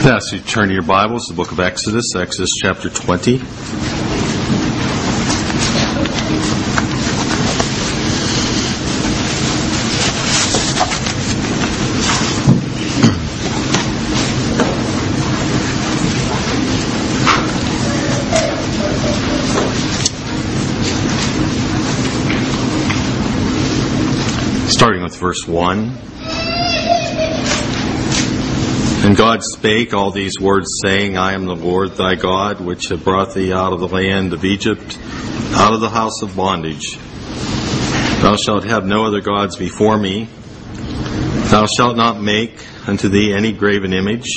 I ask you to turn to your Bibles, the book of Exodus, Exodus chapter 20. Starting with verse 1. And God spake all these words, saying, I am the Lord thy God, which have brought thee out of the land of Egypt, out of the house of bondage. Thou shalt have no other gods before me. Thou shalt not make unto thee any graven image,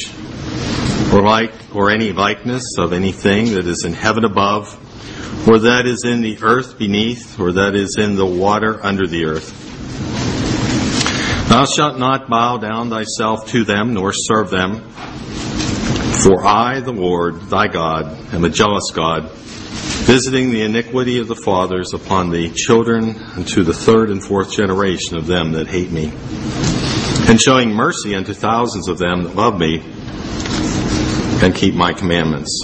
or any likeness of anything that is in heaven above, or that is in the earth beneath, or that is in the water under the earth. Thou shalt not bow down thyself to them, nor serve them. For I, the Lord thy God, am a jealous God, visiting the iniquity of the fathers upon the children unto the third and fourth generation of them that hate me, and showing mercy unto thousands of them that love me and keep my commandments.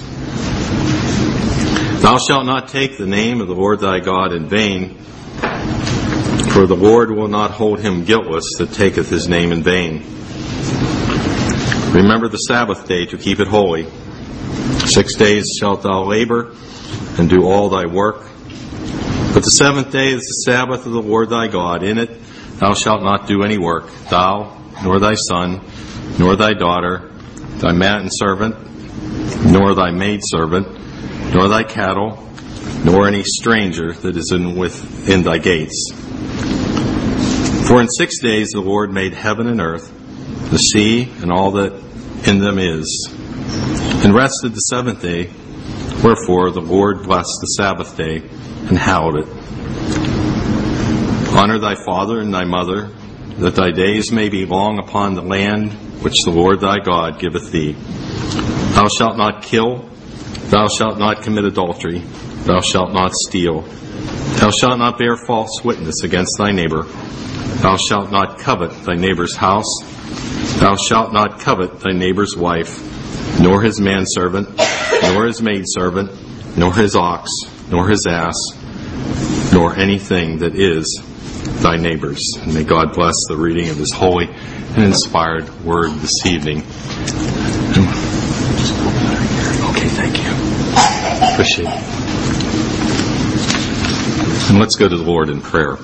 Thou shalt not take the name of the Lord thy God in vain, for the Lord will not hold him guiltless that taketh his name in vain. Remember the Sabbath day to keep it holy. 6 days shalt thou labor and do all thy work. But the seventh day is the Sabbath of the Lord thy God. In it thou shalt not do any work, thou, nor thy son, nor thy daughter, thy manservant, nor thy maidservant, nor thy cattle, nor any stranger that is within thy gates. For in 6 days the Lord made heaven and earth, the sea, and all that in them is, and rested the seventh day. Wherefore the Lord blessed the Sabbath day, and hallowed it. Honor thy father and thy mother, that thy days may be long upon the land which the Lord thy God giveth thee. Thou shalt not kill, thou shalt not commit adultery, thou shalt not steal, thou shalt not bear false witness against thy neighbor. Thou shalt not covet thy neighbor's house. Thou shalt not covet thy neighbor's wife, nor his manservant, nor his maidservant, nor his ox, nor his ass, nor anything that is thy neighbor's. And may God bless the reading of his holy and inspired word this evening. Okay, thank you. Appreciate it. And let's go to the Lord in prayer.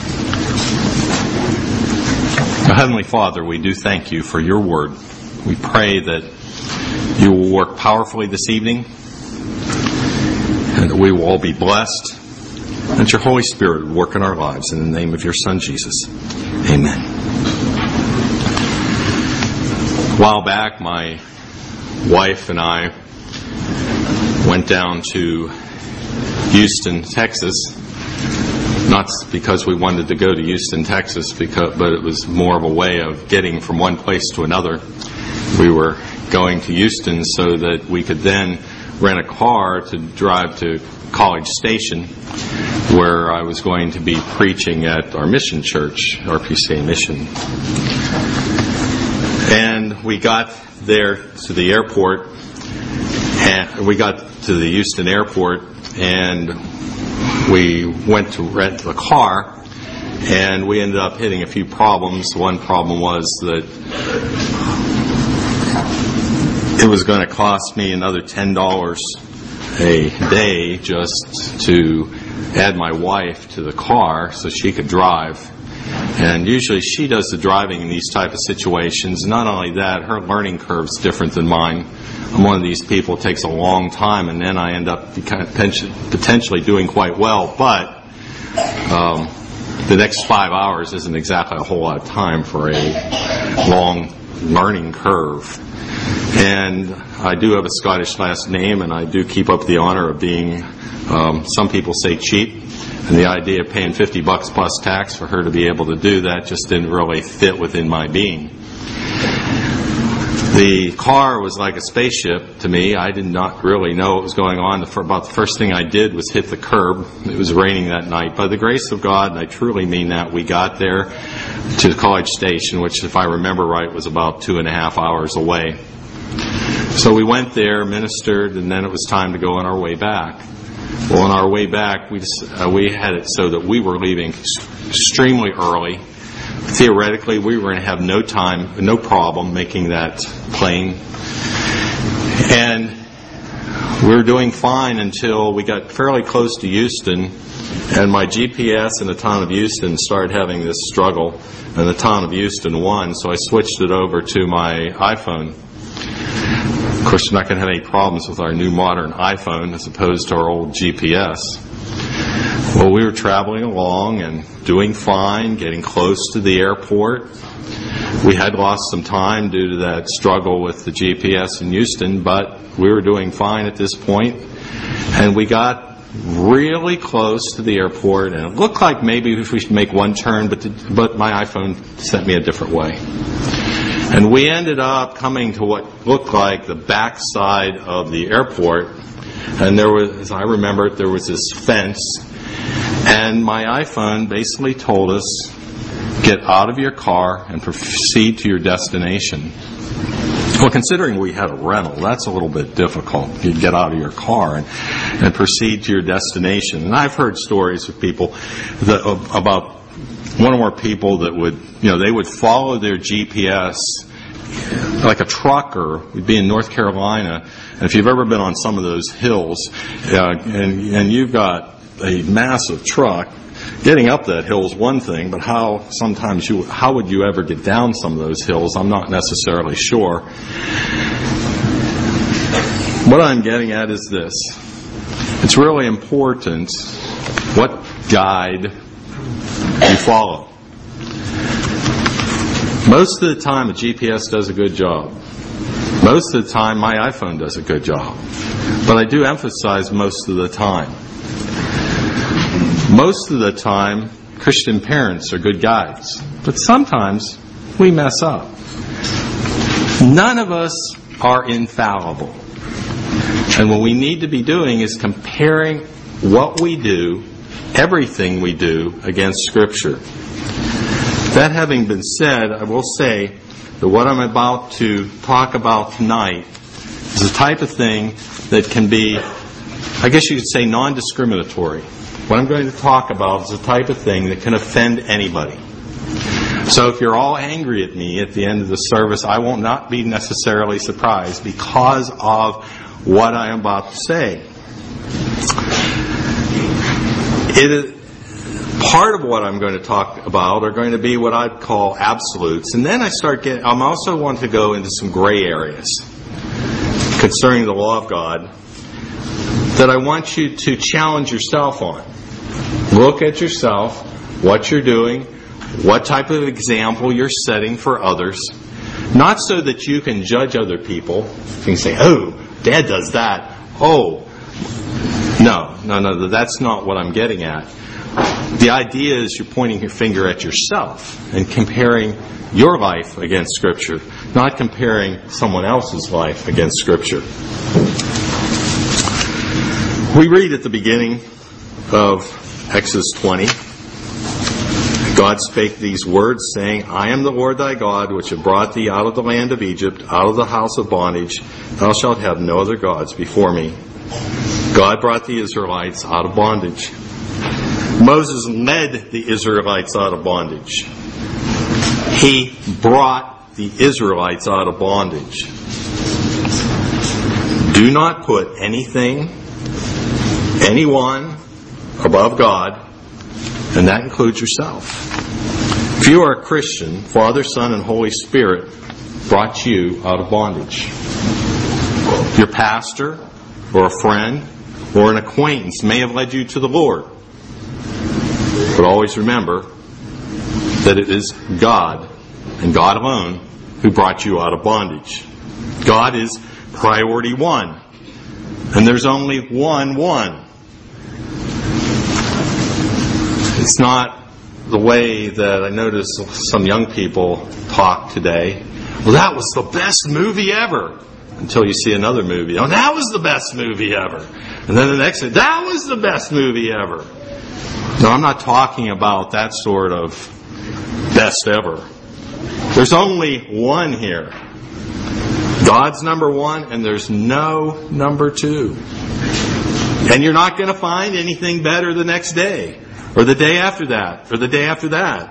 Heavenly Father, we do thank you for your word. We pray that you will work powerfully this evening, and that we will all be blessed, and that your Holy Spirit will work in our lives. In the name of your Son, Jesus. Amen. A while back, my wife and I went down to Houston, Texas. Not because we wanted to go to Houston, Texas, but it was more of a way of getting from one place to another. We were going to Houston so that we could then rent a car to drive to College Station, where I was going to be preaching at our mission church, RPCA Mission. And we got there to the airport, and we got to the Houston airport, and we went to rent the car, and we ended up hitting a few problems. One problem was that it was going to cost me another $10 a day just to add my wife to the car so she could drive. And usually she does the driving in these type of situations. Not only that, her learning curve is different than mine. I'm one of these people, it takes a long time, and then I end up potentially doing quite well. But the next 5 hours isn't exactly a whole lot of time for a long learning curve. And I do have a Scottish last name, and I do keep up the honor of being, some people say, cheap. And the idea of paying $50 plus tax for her to be able to do that just didn't really fit within my being. The car was like a spaceship to me. I did not really know what was going on. About the first thing I did was hit the curb. It was raining that night. By the grace of God, and I truly mean that, we got there to College Station, which, if I remember right, was about 2.5 hours away. So we went there, ministered, and then it was time to go on our way back. Well, on our way back, we had it so that we were leaving extremely early. Theoretically, we were going to have no problem making that plane. And we were doing fine until we got fairly close to Houston, and my GPS in the town of Houston started having this struggle, and the town of Houston won, so I switched it over to my iPhone. Of course, we're not going to have any problems with our new modern iPhone as opposed to our old GPS. Well, we were traveling along and doing fine, getting close to the airport. We had lost some time due to that struggle with the GPS in Houston, but we were doing fine at this point. And we got really close to the airport, and it looked like maybe if we should make one turn, but my iPhone sent me a different way. And we ended up coming to what looked like the backside of the airport, and there was, as I remember it, there was this fence, and my iPhone basically told us, get out of your car and proceed to your destination. Well, considering we had a rental, that's a little bit difficult. You get out of your car and proceed to your destination. And I've heard stories of people about one or more people that would follow their GPS like a trucker. We'd be in North Carolina, and if you've ever been on some of those hills, and you've got a massive truck, getting up that hill is one thing, but how would you ever get down some of those hills? I'm not necessarily sure. What I'm getting at is this. It's really important what guide you follow. Most of the time, a GPS does a good job. Most of the time, my iPhone does a good job. But I do emphasize most of the time. Most of the time, Christian parents are good guides. But sometimes, we mess up. None of us are infallible. And what we need to be doing is comparing what we do, everything we do, against Scripture. That having been said, I will say that what I'm about to talk about tonight is the type of thing that can be, I guess you could say, non-discriminatory. What I'm going to talk about is the type of thing that can offend anybody. So if you're all angry at me at the end of the service, I will not be necessarily surprised because of what I am about to say. Part of what I'm going to talk about are going to be what I'd call absolutes. And then I'm also want to go into some gray areas concerning the law of God that I want you to challenge yourself on. Look at yourself, what you're doing, what type of example you're setting for others. Not so that you can judge other people. You can say, oh, Dad does that. Oh, no, that's not what I'm getting at. The idea is you're pointing your finger at yourself and comparing your life against Scripture, not comparing someone else's life against Scripture. We read at the beginning of Exodus 20, God spake these words, saying, I am the Lord thy God, which have brought thee out of the land of Egypt, out of the house of bondage. Thou shalt have no other gods before me. God brought the Israelites out of bondage. Moses led the Israelites out of bondage. He brought the Israelites out of bondage. Do not put anything, anyone above God, and that includes yourself. If you are a Christian, Father, Son, and Holy Spirit brought you out of bondage. Your pastor, or a friend, or an acquaintance may have led you to the Lord. But always remember that it is God, and God alone, who brought you out of bondage. God is priority one. And there's only one. It's not the way that I notice some young people talk today. Well, that was the best movie ever. Until you see another movie. Oh, that was the best movie ever. And then the next thing, that was the best movie ever. No, I'm not talking about that sort of best ever. There's only one here. God's number one, and there's no number two. And you're not going to find anything better the next day, or the day after that, or the day after that.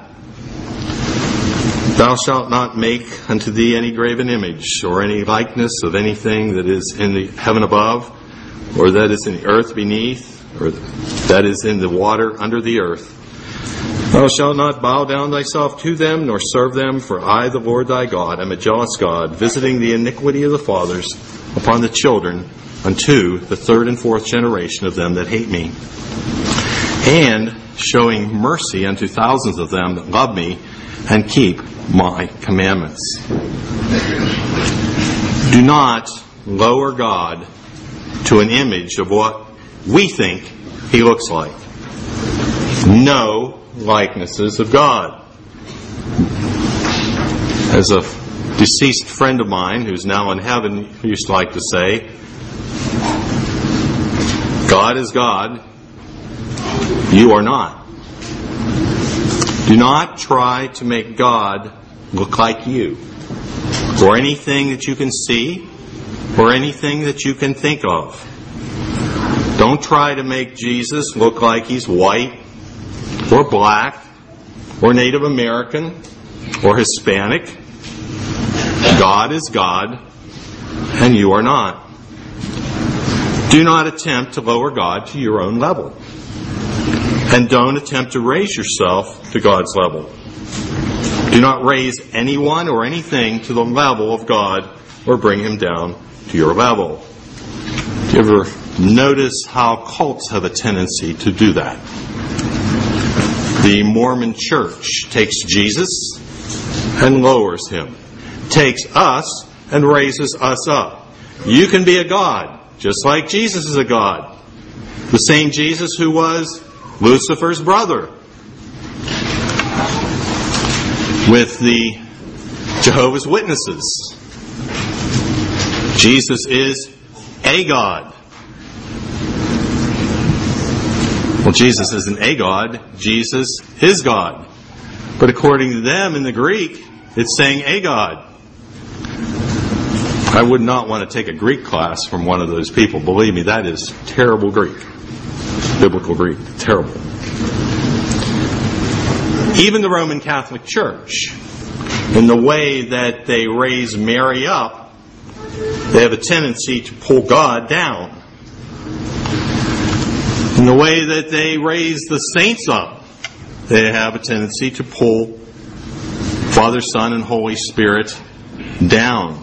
Thou shalt not make unto thee any graven image, or any likeness of anything that is in the heaven above, or that is in the earth beneath, or that is in the water under the earth. Thou shalt not bow down thyself to them, nor serve them, for I, the Lord thy God, am a jealous God, visiting the iniquity of the fathers upon the children, unto the third and fourth generation of them that hate me, and showing mercy unto thousands of them that love me, and keep my commandments. Do not lower God to an image of what we think He looks like. No likenesses of God. As a deceased friend of mine who's now in heaven used to like to say, God is God, you are not. Do not try to make God look like you, or anything that you can see, or anything that you can think of. Don't try to make Jesus look like He's white, or black, or Native American, or Hispanic. God is God, and you are not. Do not attempt to lower God to your own level. And don't attempt to raise yourself to God's level. Do not raise anyone or anything to the level of God or bring him down to your level. Do you ever notice how cults have a tendency to do that? The Mormon Church takes Jesus and lowers him, takes us and raises us up. You can be a God, just like Jesus is a God. The same Jesus who was Lucifer's brother with the Jehovah's Witnesses. Jesus is a God. Well, Jesus isn't a God. Jesus is God. But according to them in the Greek, it's saying a God. I would not want to take a Greek class from one of those people. Believe me, that is terrible Greek. Biblical Greek. Terrible. Even the Roman Catholic Church, in the way that they raise Mary up, they have a tendency to pull God down. In the way that they raise the saints up, they have a tendency to pull Father, Son, and Holy Spirit down.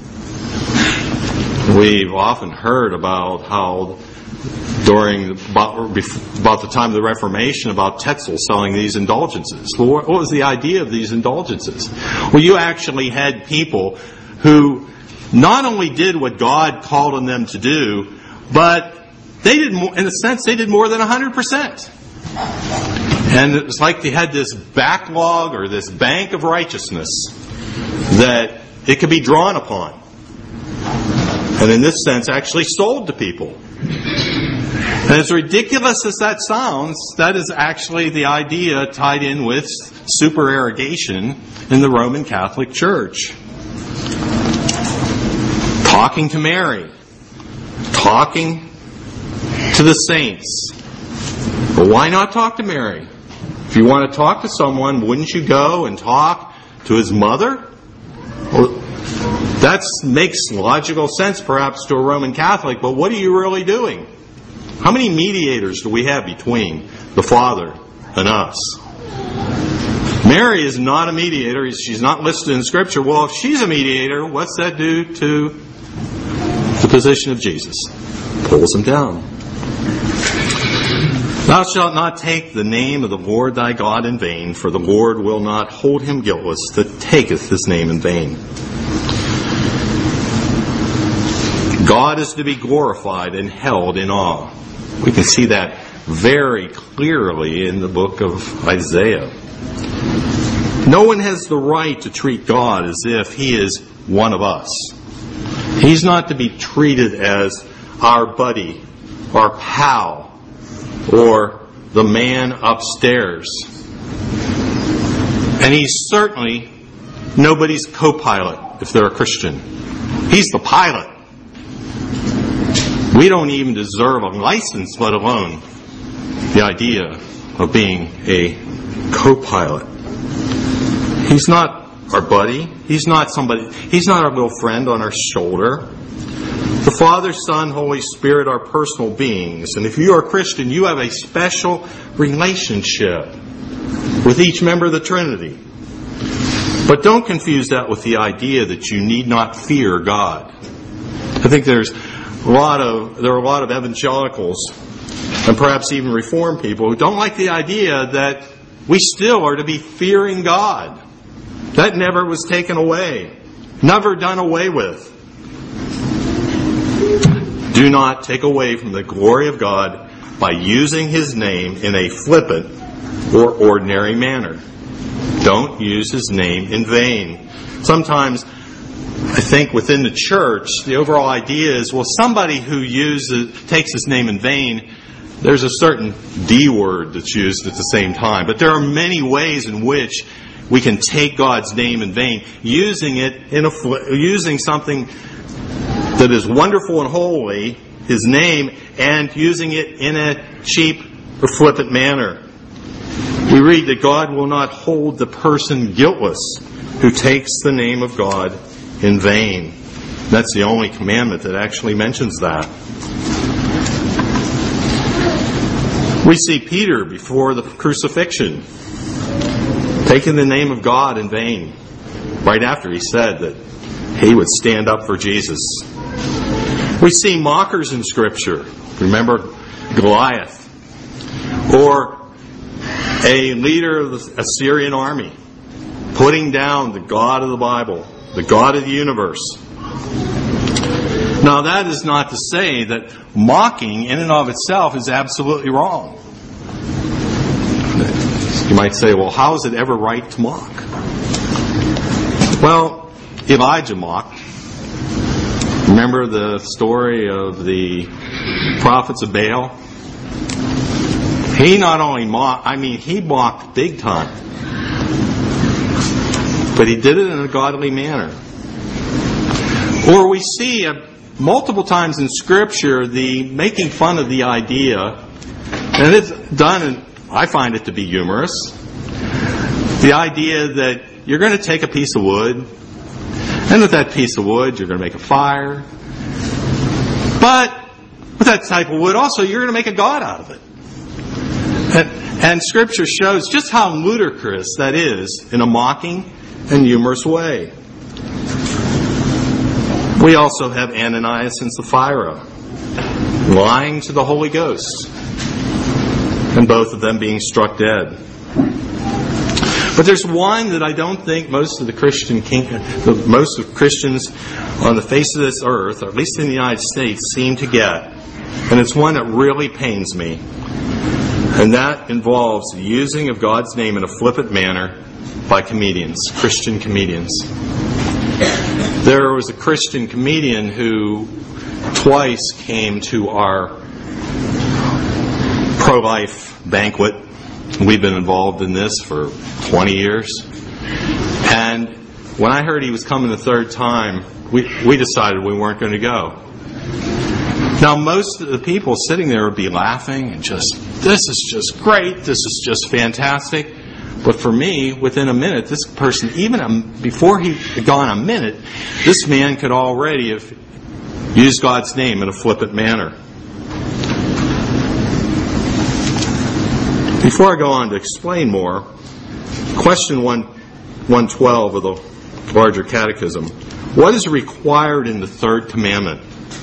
We've often heard about how about the time of the Reformation, about Tetzel selling these indulgences. Well, what was the idea of these indulgences? Well, you actually had people who not only did what God called on them to do, but they did more, in a sense, they did more than 100%. And it was like they had this backlog or this bank of righteousness that it could be drawn upon. And in this sense, actually sold to people. And as ridiculous as that sounds, that is actually the idea tied in with supererogation in the Roman Catholic Church. Talking to Mary. Talking to the saints. Well, why not talk to Mary? If you want to talk to someone, wouldn't you go and talk to his mother? Well, that makes logical sense perhaps to a Roman Catholic, but what are you really doing? How many mediators do we have between the Father and us? Mary is not a mediator. She's not listed in Scripture. Well, if she's a mediator, what's that do to the position of Jesus? Pulls him down. Thou shalt not take the name of the Lord thy God in vain, for the Lord will not hold him guiltless that taketh his name in vain. God is to be glorified and held in awe. We can see that very clearly in the book of Isaiah. No one has the right to treat God as if He is one of us. He's not to be treated as our buddy, our pal, or the man upstairs. And He's certainly nobody's co-pilot if they're a Christian. He's the pilot. We don't even deserve a license, let alone the idea of being a co-pilot. He's not our buddy. He's not our little friend on our shoulder. The Father, Son, Holy Spirit are personal beings. And if you are a Christian, you have a special relationship with each member of the Trinity. But don't confuse that with the idea that you need not fear God. I think there are a lot of evangelicals and perhaps even Reformed people who don't like the idea that we still are to be fearing God. That never was taken away. Never done away with. Do not take away from the glory of God by using His name in a flippant or ordinary manner. Don't use His name in vain. Sometimes, I think within the church, the overall idea is, well, somebody who takes His name in vain, there's a certain D word that's used at the same time. But there are many ways in which we can take God's name in vain, using something that is wonderful and holy, His name, and using it in a cheap or flippant manner. We read that God will not hold the person guiltless who takes the name of God in vain. That's the only commandment that actually mentions that. We see Peter before the crucifixion taking the name of God in vain, right after he said that he would stand up for Jesus. We see mockers in Scripture. Remember Goliath. Or a leader of the Assyrian army putting down the God of the Bible, the God of the universe. Now, that is not to say that mocking in and of itself is absolutely wrong. You might say, well, how is it ever right to mock? Well, Elijah mocked. Remember the story of the prophets of Baal? He not only mocked, he mocked big time. But he did it in a godly manner. Or we see multiple times in Scripture the making fun of the idea, and it's done, and I find it to be humorous, the idea that you're going to take a piece of wood, and with that piece of wood you're going to make a fire. But with that type of wood also you're going to make a god out of it. And Scripture shows just how ludicrous that is in a mocking and humorous way. We also have Ananias and Sapphira lying to the Holy Ghost, and both of them being struck dead. But there's one that I don't think most of Christians on the face of this earth, or at least in the United States, seem to get. And it's one that really pains me. And that involves the using of God's name in a flippant manner by comedians, Christian comedians. There was a Christian comedian who twice came to our pro-life banquet. We've been involved in this for 20 years. And when I heard he was coming the third time, we decided we weren't going to go. Now, most of the people sitting there would be laughing and just, this is just great, this is just fantastic. But for me, within a minute, this person, even before he had gone a minute, this man could already have used God's name in a flippant manner. Before I go on to explain more, question 112 of the larger catechism. What is required in the third commandment?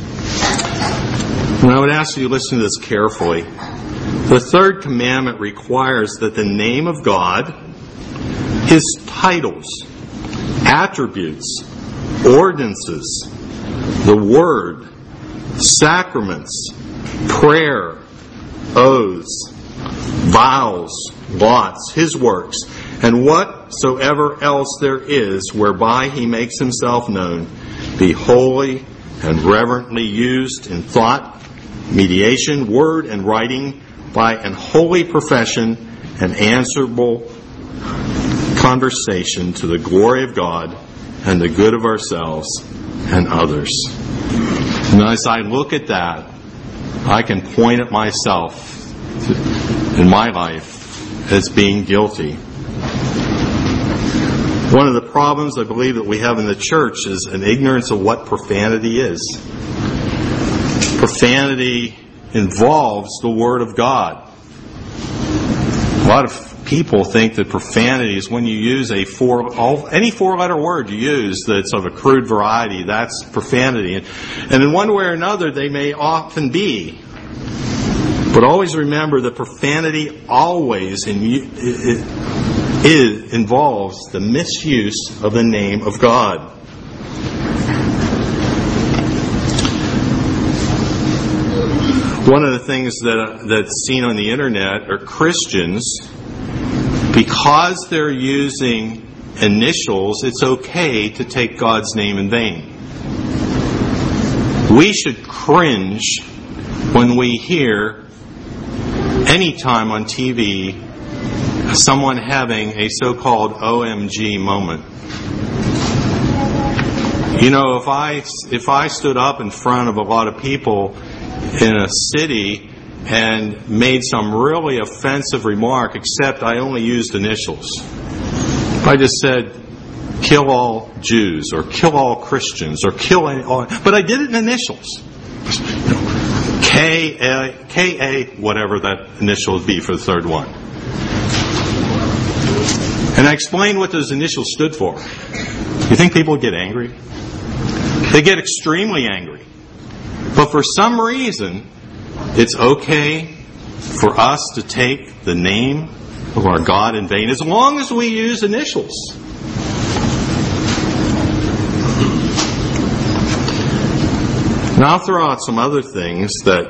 And I would ask you to listen to this carefully. The third commandment requires that the name of God, His titles, attributes, ordinances, the Word, sacraments, prayer, oaths, vows, lots, His works, and whatsoever else there is whereby He makes Himself known, be holy and reverently used in thought, mediation, word, and writing, by an holy profession and answerable conversation to the glory of God and the good of ourselves and others. And as I look at that, I can point at myself in my life as being guilty. One of the problems I believe that we have in the church is an ignorance of what profanity is. Profanity involves the Word of God. A lot of people think that profanity is when you use any four-letter word you use that's of a crude variety, that's profanity. And in one way or another, they may often be. But always remember that profanity always involves the misuse of the name of God. One of the things that's seen on the internet are Christians, because they're using initials, it's okay to take God's name in vain. We should cringe when we hear any time on TV someone having a so-called OMG moment. You know, if I stood up in front of a lot of people in a city and made some really offensive remark, except I only used initials. If I just said, kill all Jews, or kill all Christians, or but I did it in initials. K-A, whatever that initial would be for the third one. And I explained what those initials stood for. You think people would get angry? They get extremely angry. But for some reason, it's okay for us to take the name of our God in vain, as long as we use initials. Now I'll throw out some other things that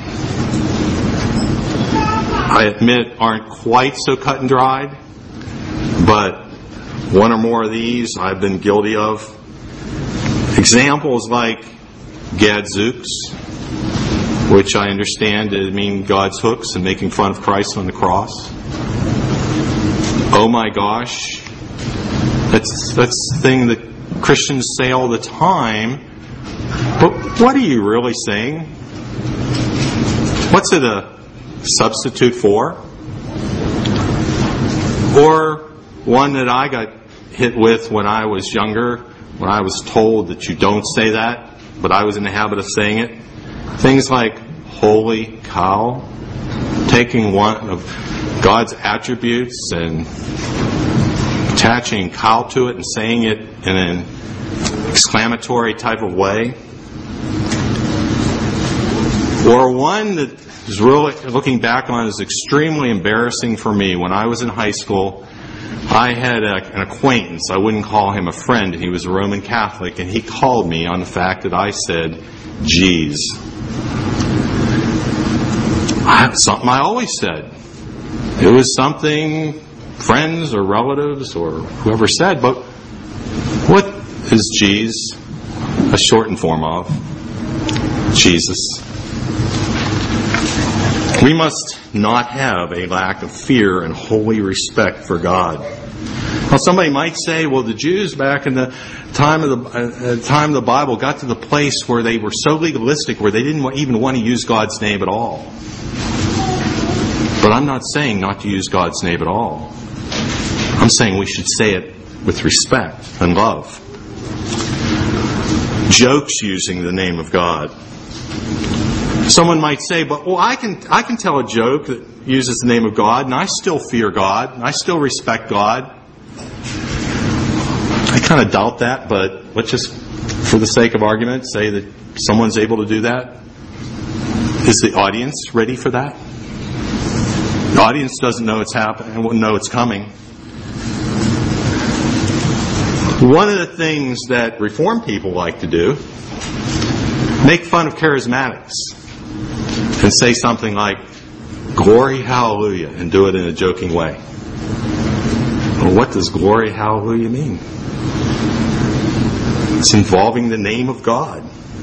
I admit aren't quite so cut and dried, but one or more of these I've been guilty of. Examples like gadzooks, which I understand to mean God's hooks and making fun of Christ on the cross. Oh my gosh. That's the thing that Christians say all the time. But what are you really saying? What's it a substitute for? Or one that I got hit with when I was younger, when I was told that you don't say that, but I was in the habit of saying it. Things like holy cow, taking one of God's attributes and attaching cow to it and saying it in an exclamatory type of way. Or one that is really, looking back on, is extremely embarrassing for me. When I was in high school, I had an acquaintance. I wouldn't call him a friend. He was a Roman Catholic, and he called me on the fact that I said, geez. Something I always said. It was something friends or relatives or whoever said, but what is geez a shortened form of? Jesus. We must not have a lack of fear and holy respect for God. Now, somebody might say, well, the Jews back in the time of the Bible got to the place where they were so legalistic where they didn't even want to use God's name at all. But I'm not saying not to use God's name at all. I'm saying we should say it with respect and love. Jokes using the name of God. Someone might say, but I can tell a joke that uses the name of God, and I still fear God, and I still respect God. I kind of doubt that, but let's just, for the sake of argument, say that someone's able to do that. Is the audience ready for that? The audience doesn't know it's happening and won't know it's coming. One of the things that Reformed people like to do, make fun of charismatics and say something like, glory, hallelujah, and do it in a joking way. Well, what does glory, hallelujah mean? It's involving the name of God.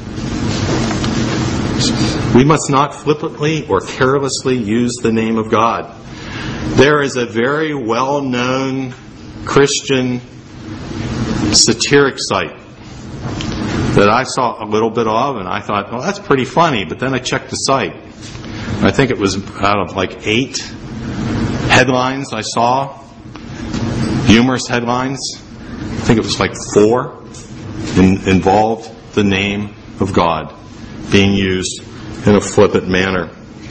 We must not flippantly or carelessly use the name of God. There is a very well-known Christian satiric site that I saw a little bit of, and I thought, well, that's pretty funny. But then I checked the site. I think it was out of like 8 headlines I saw, humorous headlines. I think it was like 4 involved the name of God being used in a flippant manner.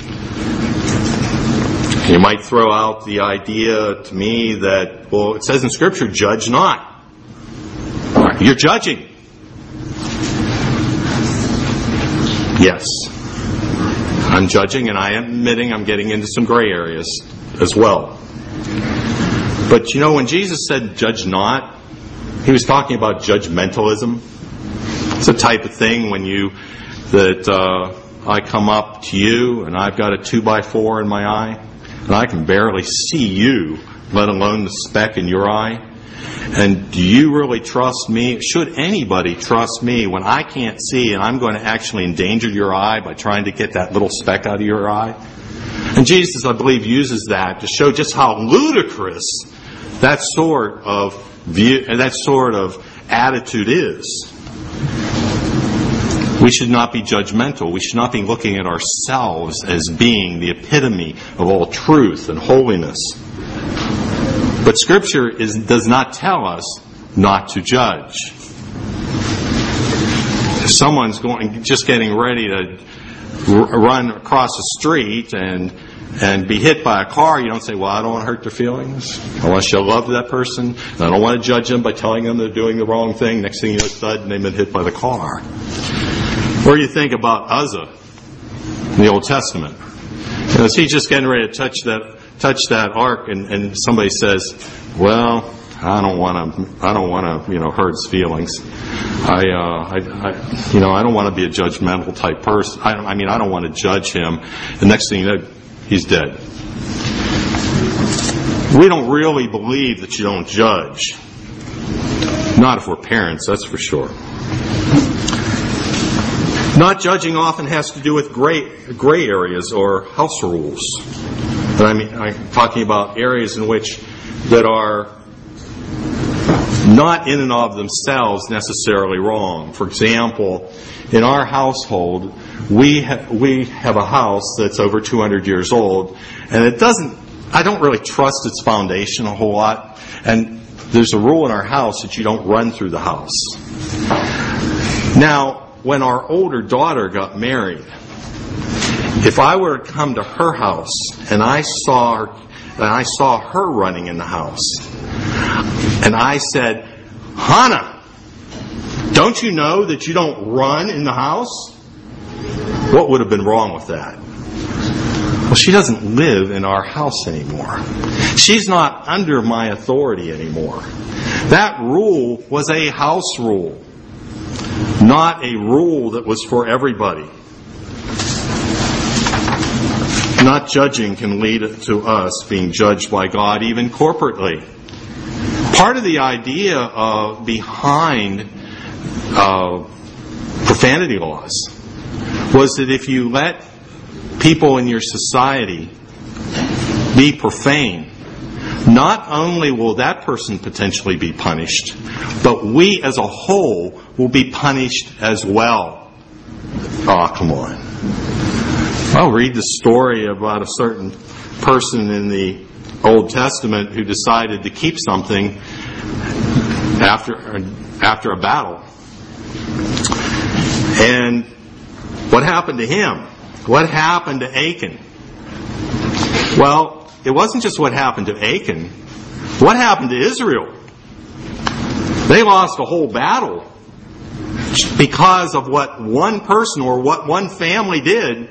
You might throw out the idea to me that, well, it says in Scripture, judge not. You're judging. Yes, I'm judging, and I am admitting I'm getting into some gray areas as well. But when Jesus said judge not, he was talking about judgmentalism. It's a type of thing when I come up to you and I've got a 2x4 in my eye and I can barely see you, let alone the speck in your eye. And do you really trust me? Should anybody trust me when I can't see and I'm going to actually endanger your eye by trying to get that little speck out of your eye? And Jesus, I believe, uses that to show just how ludicrous that sort of view, that sort of attitude is. We should not be judgmental. We should not be looking at ourselves as being the epitome of all truth and holiness. But Scripture does not tell us not to judge. If someone's just getting ready to run across the street and be hit by a car, you don't say, well, I don't want to hurt their feelings. I want to show love to that person. And I don't want to judge them by telling them they're doing the wrong thing. Next thing you know, thud, and they've been hit by the car. Or you think about Uzzah in the Old Testament. As he's just getting ready to touch that ark, and somebody says, well, I don't want to hurt his feelings. I don't want to be a judgmental type person. I don't want to judge him. The next thing you know, he's dead. We don't really believe that you don't judge. Not if we're parents, that's for sure. Not judging often has to do with gray areas or house rules. But I'm talking about areas in which that are not in and of themselves necessarily wrong. For example, in our household, we have a house that's over 200 years old, and I don't really trust its foundation a whole lot. And there's a rule in our house that you don't run through the house. Now, when our older daughter got married, if I were to come to her house and I saw her running in the house, and I said, Hannah, don't you know that you don't run in the house? What would have been wrong with that? Well, she doesn't live in our house anymore. She's not under my authority anymore. That rule was a house rule, not a rule that was for everybody. Not judging can lead to us being judged by God, even corporately. Part of the idea behind profanity laws was that if you let people in your society be profane, not only will that person potentially be punished, but we as a whole will be punished as well. Oh, come on. I'll read the story about a certain person in the Old Testament who decided to keep something after a battle. And what happened to him? What happened to Achan? Well, it wasn't just what happened to Achan. What happened to Israel? They lost a whole battle because of what one person or what one family did.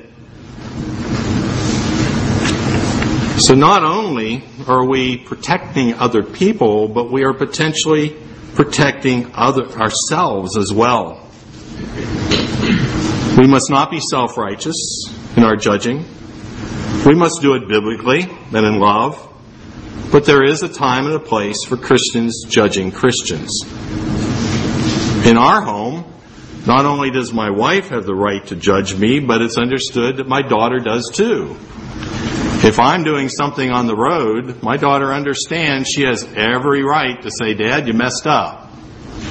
So not only are we protecting other people, but we are potentially protecting ourselves as well. We must not be self-righteous in our judging. We must do it biblically and in love. But there is a time and a place for Christians judging Christians. In our home, not only does my wife have the right to judge me, but it's understood that my daughter does too. If I'm doing something on the road, my daughter understands she has every right to say, Dad, you messed up.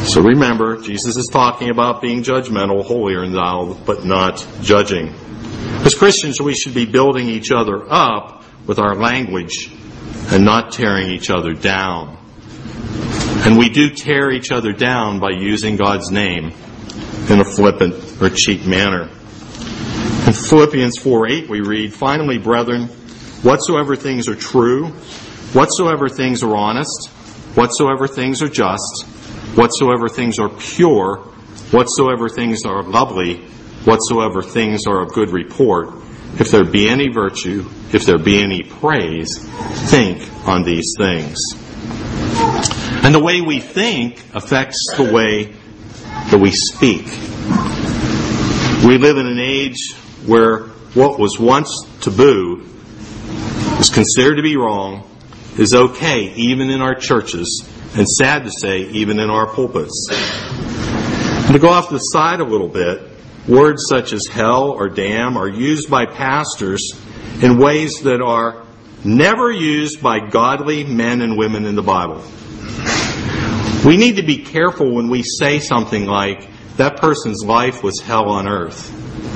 So remember, Jesus is talking about being judgmental, holier than thou, but not judging. As Christians, we should be building each other up with our language and not tearing each other down. And we do tear each other down by using God's name in a flippant or cheap manner. In Philippians 4:8 we read, "Finally, brethren, whatsoever things are true, whatsoever things are honest, whatsoever things are just, whatsoever things are pure, whatsoever things are lovely, whatsoever things are of good report, if there be any virtue, if there be any praise, think on these things." And the way we think affects the way that we speak. We live in an age where what was once taboo, is considered to be wrong, is okay even in our churches, and sad to say, even in our pulpits. And to go off the side a little bit, words such as hell or damn are used by pastors in ways that are never used by godly men and women in the Bible. We need to be careful when we say something like, that person's life was hell on earth.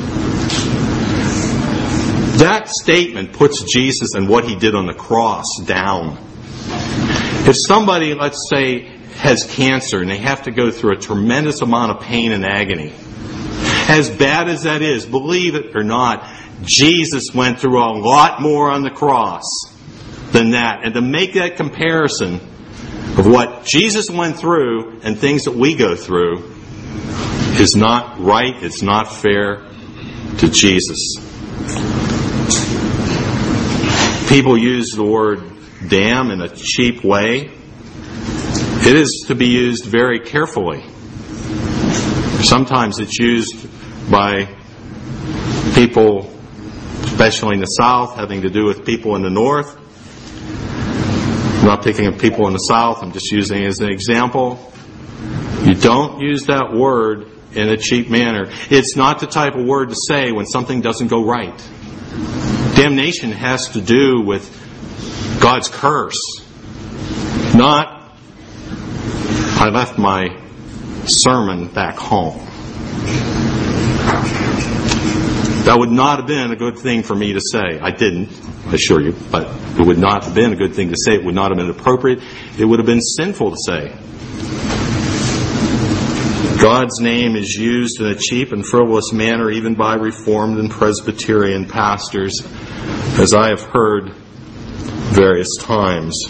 That statement puts Jesus and what he did on the cross down. If somebody, let's say, has cancer and they have to go through a tremendous amount of pain and agony, as bad as that is, believe it or not, Jesus went through a lot more on the cross than that. And to make that comparison of what Jesus went through and things that we go through is not right, it's not fair to Jesus. People use the word damn in a cheap way. It is to be used very carefully. Sometimes it's used by people, especially in the South, having to do with people in the North. I'm not picking up people in the South, I'm just using it as an example. You don't use that word in a cheap manner. It's not the type of word to say when something doesn't go right. Damnation has to do with God's curse. Not, I left my sermon back home. That would not have been a good thing for me to say. I didn't, I assure you, but it would not have been a good thing to say. It would not have been appropriate. It would have been sinful to say. God's name is used in a cheap and frivolous manner even by Reformed and Presbyterian pastors, as I have heard various times.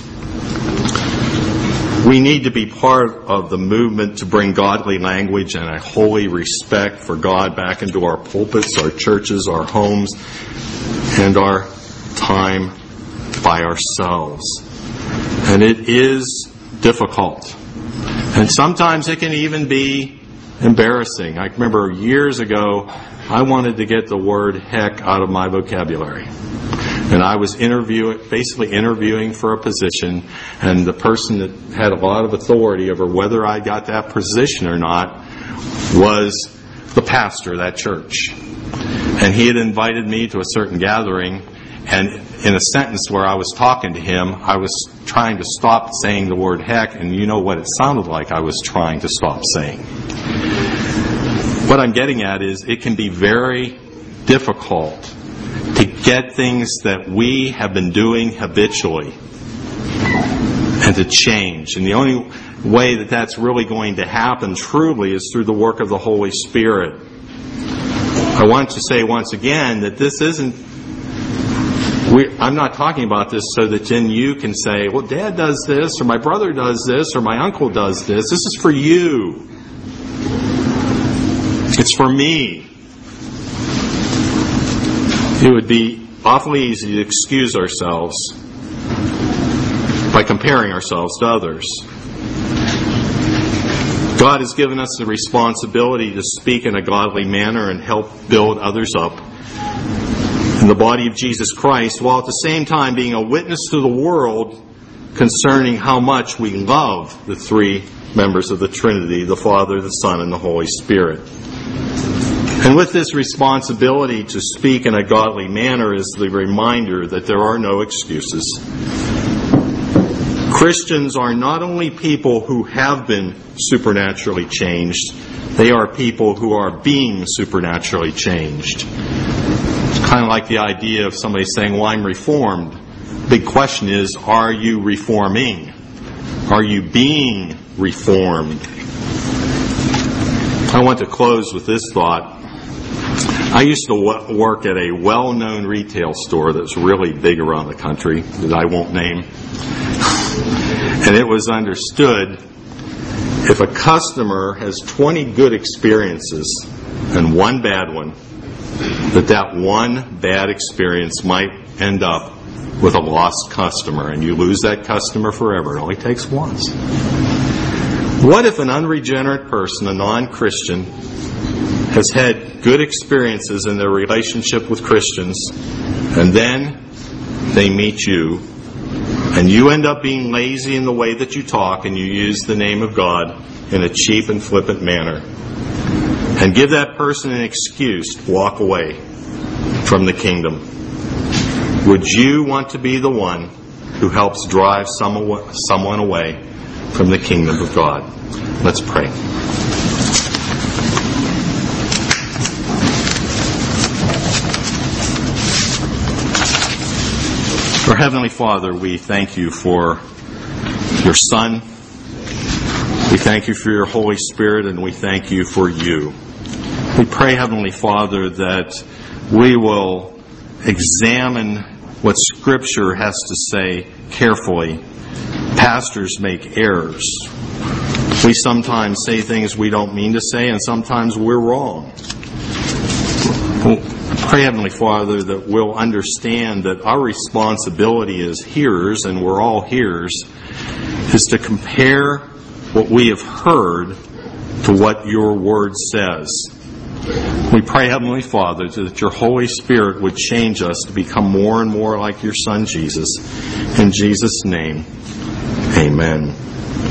We need to be part of the movement to bring godly language and a holy respect for God back into our pulpits, our churches, our homes, and our time by ourselves. And it is difficult. And sometimes it can even be embarrassing. I remember years ago, I wanted to get the word heck out of my vocabulary. And I was basically interviewing for a position, and the person that had a lot of authority over whether I got that position or not was the pastor of that church. And he had invited me to a certain gathering, and in a sentence where I was talking to him, I was trying to stop saying the word heck, and you know what it sounded like I was trying to stop saying. What I'm getting at is it can be very difficult to get things that we have been doing habitually and to change. And the only way that that's really going to happen truly is through the work of the Holy Spirit. I want to say once again that this isn't, I'm not talking about this so that then you can say, well, Dad does this, or my brother does this, or my uncle does this. This is for you. It's for me. It would be awfully easy to excuse ourselves by comparing ourselves to others. God has given us the responsibility to speak in a godly manner and help build others up in the body of Jesus Christ, while at the same time being a witness to the world concerning how much we love the three members of the Trinity, the Father, the Son, and the Holy Spirit. And with this responsibility to speak in a godly manner is the reminder that there are no excuses. Christians are not only people who have been supernaturally changed, they are people who are being supernaturally changed. It's kind of like the idea of somebody saying, well, I'm reformed. Big question is, are you reforming? Are you being reformed? I want to close with this thought. I used to work at a well-known retail store that's really big around the country that I won't name. And it was understood if a customer has 20 good experiences and one bad one, that one bad experience might end up with a lost customer, and you lose that customer forever. It only takes once. What if an unregenerate person, a non-Christian, has had good experiences in their relationship with Christians, and then they meet you, and you end up being lazy in the way that you talk, and you use the name of God in a cheap and flippant manner, and give that person an excuse to walk away from the kingdom? Would you want to be the one who helps drive someone away from the kingdom of God? Let's pray. Our Heavenly Father, we thank you for your Son. We thank you for your Holy Spirit, and we thank you for you. We pray, Heavenly Father, that we will examine what Scripture has to say carefully. Pastors make errors. We sometimes say things we don't mean to say, and sometimes we're wrong. Pray, Heavenly Father, that we'll understand that our responsibility as hearers, and we're all hearers, is to compare what we have heard to what your Word says. We pray, Heavenly Father, that your Holy Spirit would change us to become more and more like your Son, Jesus. In Jesus' name, amen.